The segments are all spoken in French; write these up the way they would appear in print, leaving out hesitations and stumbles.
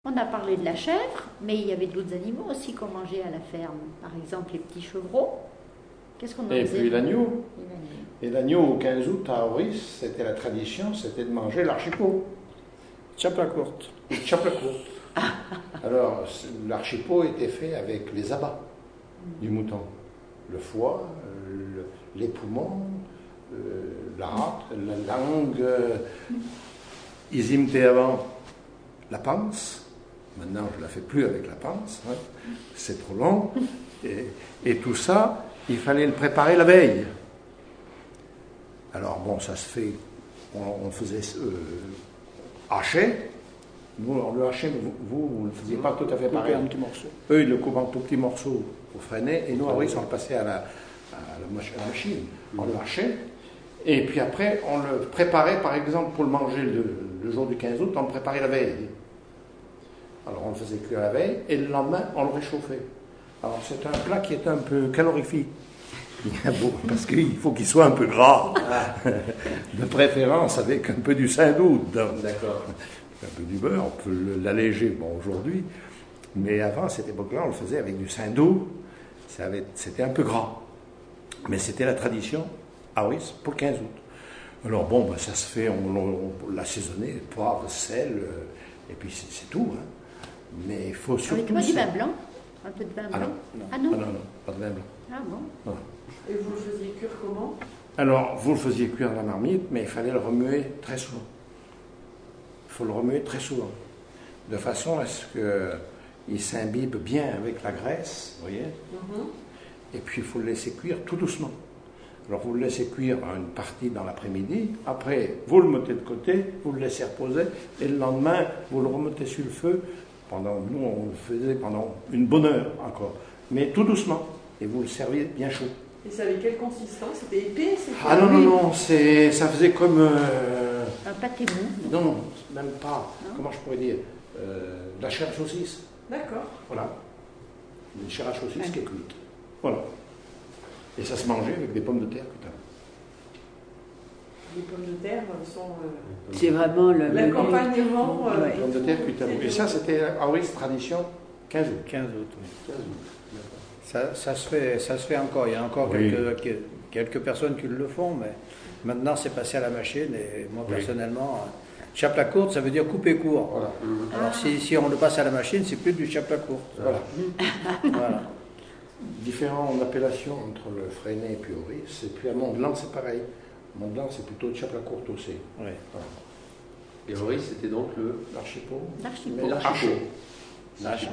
On a parlé de la chèvre, mais il y avait d'autres animaux aussi qu'on mangeait à la ferme. Par exemple, les petits chevreaux. Qu'est-ce qu'on en Et faisait? puis l'agneau. Et l'agneau. Et l'agneau, au 15 août, à Auris, c'était la tradition, c'était de manger l'archipot. Chapla courte. Le chaplecourt. Alors, l'archipot était fait avec les abats du mouton. Le foie, les poumons, la rate, la langue. Ils imitaient avant la panse. Maintenant, je ne la fais plus avec la panse. Hein. C'est trop long. Et tout ça, il fallait le préparer la veille. Alors, bon, ça se fait. On faisait hacher. Nous, le hacher, vous ne le faisiez pas tout à fait pareil. Un petit morceau. Eux, ils le coupent en tout petits morceaux pour freiner. Et nous, oui, on le passait à la machine. On le hachait. Et puis après, on le préparait, par exemple, pour le manger le jour du 15 août, on le préparait la veille. Alors, on le faisait cuire la veille. Et le lendemain, on le réchauffait. Alors, c'est un plat qui est un peu calorifique. Parce qu'il faut qu'il soit un peu gras. De préférence avec un peu du saindoux dedans. D'accord. Un peu du beurre, on peut l'alléger, bon, aujourd'hui. Mais avant, à cette époque-là, on le faisait avec du saindoux. C'était un peu gras. Mais c'était la tradition, ah oui, pour le 15 août. Alors bon, ben, ça se fait, on l'assaisonner, poivre, sel, et puis c'est tout. Hein. Mais il faut surtout... Avec pas du vin blanc? Un peu de vin blanc? Ah non? Ah non, pas de vin blanc. Ah bon? Voilà. Et vous le faisiez cuire comment? Alors, vous le faisiez cuire dans la marmite, mais il fallait le remuer très souvent. Il faut le remuer très souvent, de façon à ce qu'il s'imbibe bien avec la graisse, vous voyez. Et puis il faut le laisser cuire tout doucement. Alors vous le laissez cuire une partie dans l'après-midi, après vous le mettez de côté, vous le laissez reposer, et le lendemain vous le remettez sur le feu. Nous on le faisait pendant une bonne heure encore, mais tout doucement, et vous le serviez bien chaud. Et ça avait quelle consistance? C'était épais? Ah non, ça faisait comme... Un pâté mou? Non, même pas. Non. Comment je pourrais dire de la chair à saucisse. D'accord. Voilà. Une chair à saucisse qui est cuite. Voilà. Et ça se mangeait avec des pommes de terre cuites. Les pommes de terre sont... C'est vraiment l'accompagnement. Les pommes de terre cuites. Et ça, c'était, ah oui, cette tradition 15 août. 15 août, oui. 15 août. Ça se fait encore. Il y a encore quelques personnes qui le font, mais maintenant c'est passé à la machine. Et moi personnellement, chapla courte, ça veut dire couper court. Voilà. Alors si on le passe à la machine, c'est plus du chapla courte. Voilà. Voilà. Différentes appellations entre le Freinet et puis Auris. Et puis à Mont-Blanc, c'est pareil. Mont-Blanc, c'est plutôt chapla courte aussi. Oui. Voilà. Et Auris, c'était donc l'archipot. L'archipot. Haché.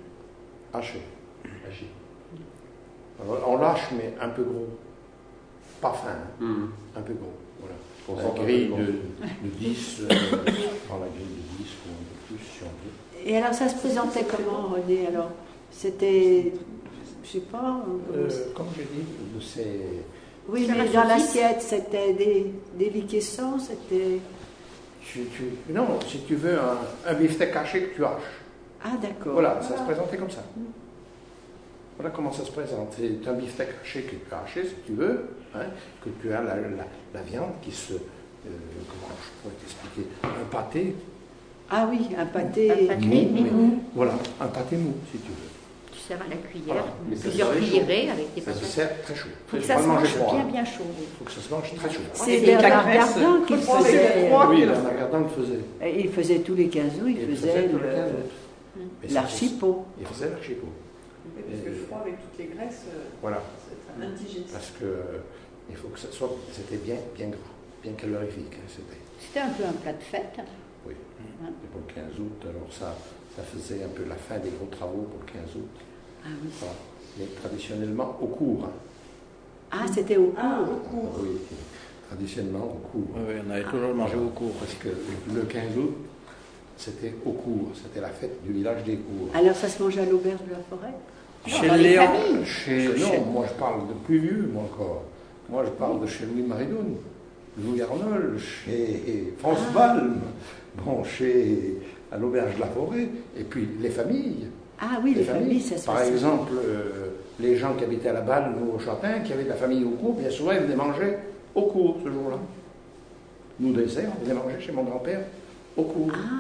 Alors, on lâche, mais un peu gros. Pas fin, un peu gros. Voilà. La grille de 10, dans la grille de 10 ou un peu plus si on veut. Et alors ça se présentait comment, René? Alors, c'était, je sais pas... Comme j'ai dit, c'est... Oui, mais dans l'assiette, c'était déliquescent, c'était... Non, si tu veux, un beefsteak haché que tu haches. Ah, d'accord. Voilà, ça se présentait comme ça. Voilà comment ça se présente. C'est un beefsteak haché que tu as haché, si tu veux, hein, que tu as la viande qui se... comment je pourrais t'expliquer? Un pâté. Ah oui, un pâté mou. Voilà, un pâté mou, si tu veux. Tu sers à la cuillère, Voilà. plusieurs cuillerées avec des Ça patates. se sert très chaud. Il faut que ça se mange bien chaud. Il faut que ça se mange très chaud. C'est Bernard Gardin qui le faisait. Oui, Bernard Gardin le faisait. Il faisait tous les 15 août, il faisait l'archipot. Il faisait l'archipot. Parce que le froid avec toutes les graisses, voilà. c'est indigeste. Parce que il faut que ça soit, c'était bien gras, bien calorifique. Hein, c'était un peu un plat de fête. Oui. Et pour le 15 août, alors ça faisait un peu la fin des gros travaux pour le 15 août. Ah oui. Voilà. Mais traditionnellement au cours. Hein. Ah, c'était au cours. Ah, au cours. Oui, traditionnellement au cours. Oui, on avait toujours mangé au cours. Parce que le 15 août, c'était au cours, c'était la fête du village des cours. Alors ça se mangeait à l'auberge de la forêt? Chez Léon. Non, moi je parle de plus vieux, moi encore. Moi je parle de chez Louis Maridoune, Louis Arnold, chez France Balme, bon, à l'auberge de la forêt, et puis les familles. Ah oui, les familles, ça se Par exemple, les gens qui habitaient à la Balle ou au Châtain, qui avaient de la famille au cours, bien souvent ils venaient manger au cours ce jour-là. Nous, dessert, on venait manger chez mon grand-père au cours. Ah.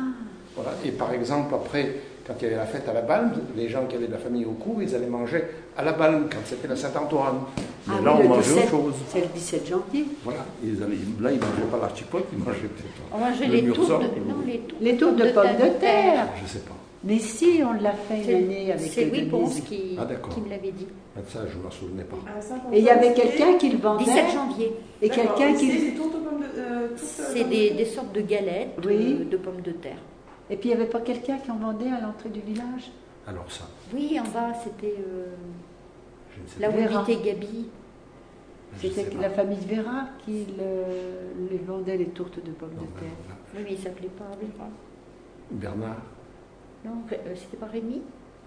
Voilà. Et par exemple, après, quand il y avait la fête à la Balme, les gens qui avaient de la famille au cours, ils allaient manger à la Balme quand c'était la Saint-Antoine. Mais Ah là, oui, on le mangeait 17, autre chose. c'est le 17 janvier. Voilà. Là, ils ne mangeaient pas l'artipote, ils mangeaient peut-être On mangeait le les mûrsol. tourtes de, non, Les tourtes de pommes de terre. Je ne sais pas. Mais si, on l'a fait une année avec C'est Louis Ponce Denise. qui, Ah, d'accord. qui me l'avait dit. Ça, je ne m'en souvenais pas. À Saint-Antoine, Et il y avait c'était- quelqu'un qui le vendait. 17 janvier. Et D'accord. quelqu'un C'est qui. des tourtes aux pommes de C'est des sortes de galettes Oui. de pommes de terre. Et puis il n'y avait pas quelqu'un qui en vendait à l'entrée du village. Alors ça, Oui, en bas, c'était je ne sais là pas. où Vera. habitait Gabi. Je sais C'était pas. la famille Vera qui les vendait, les tourtes de pommes Non, de terre. ben, Oui, mais il s'appelait pas Vera. Bernard, Non, c'était pas Rémi.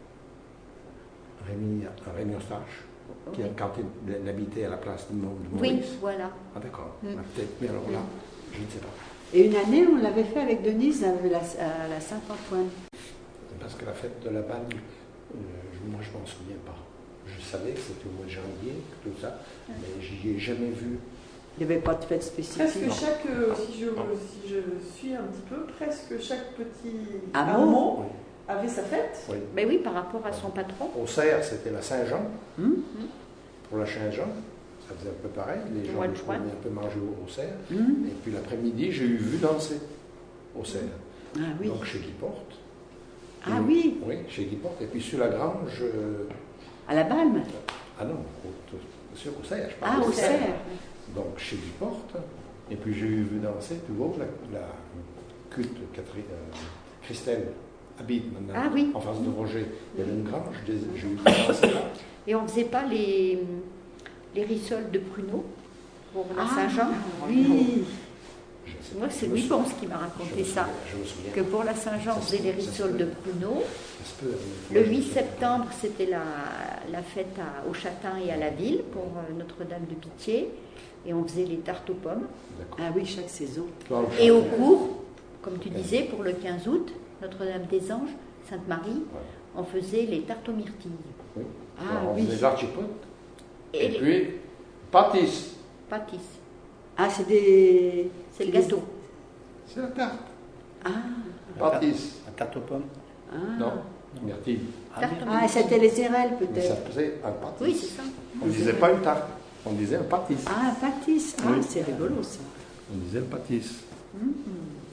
Rémi Eustache, qui quand il habitait à la place de Maurice. Oui, voilà. Ah d'accord, Mm. Ah, peut-être, mais alors là, je ne sais pas. Et une année, on l'avait fait avec Denise à la Saint-Antoine. Parce que la fête de la Balle, moi je m'en souviens pas. Je savais que c'était au mois de janvier, tout ça, mais j'y ai jamais vu. Il n'y avait pas de fête spécifique. Presque chaque, si je suis un petit peu, presque chaque petit Hameau. hameau avait sa fête. Oui. Ben oui, par rapport à son patron. Au Cerf, c'était la Saint-Jean. Hum, Pour la Saint-Jean, ça faisait un peu pareil. Les gens mois de venaient juin. un peu manger au Cerf. hum. Et puis l'après-midi, j'ai eu vu danser au Cerf. Ah oui. Donc chez Guy Porte. Ah Et- oui, Oui, chez Guy Porte. Et puis sur la Grange, à la Balme. ah non, au Cerf, je Ah, parle au du Cerf. Donc chez Guy Porte. Et puis j'ai eu vu danser, tu vois, la culte Catherine, Christelle habite maintenant Ah oui. en face de Roger. Il y avait une grange, j'ai eu vu danser là. Et on faisait pas les rissoles de pruneaux pour la Saint-Jean. Oui. Je ne sais Moi, pas, c'est je me Louis souviens- Ponce qui m'a je raconté me ça. souviens- Je me souviens. Que pour la Saint-Jean, on Ça se faisait les peut, ça se rissoles peut. de pruneaux. Ça se peut, Le je 8 me souviens. septembre, c'était la fête au Châtain et à la ville pour Notre-Dame de Pitié. Et on faisait les tartes aux pommes. D'accord. Ah oui, chaque saison. Toi, Et au Châtelet, cours, comme tu disais, pour le 15 août, Notre-Dame des Anges, Sainte-Marie, on faisait les tartes aux myrtilles. oui. Ah Alors, on oui. faisait l'archipote. Et Et les puis, pâtisse. pâtisses. Ah, c'est des. C'est le gâteau. C'est la tarte. Ah, Pâtisse. La tarte aux pommes. ah. Non, myrtille. Tarte aux Ah, myrtilles. c'était les érelles Mais ça peut-être. faisait un pâtisse. Oui, c'est ça. On ne disait pas une tarte, on disait un pâtisse. Ah, pâtisse. Ah, Oui. c'est rigolo ça. On disait un pâtisse. Hum.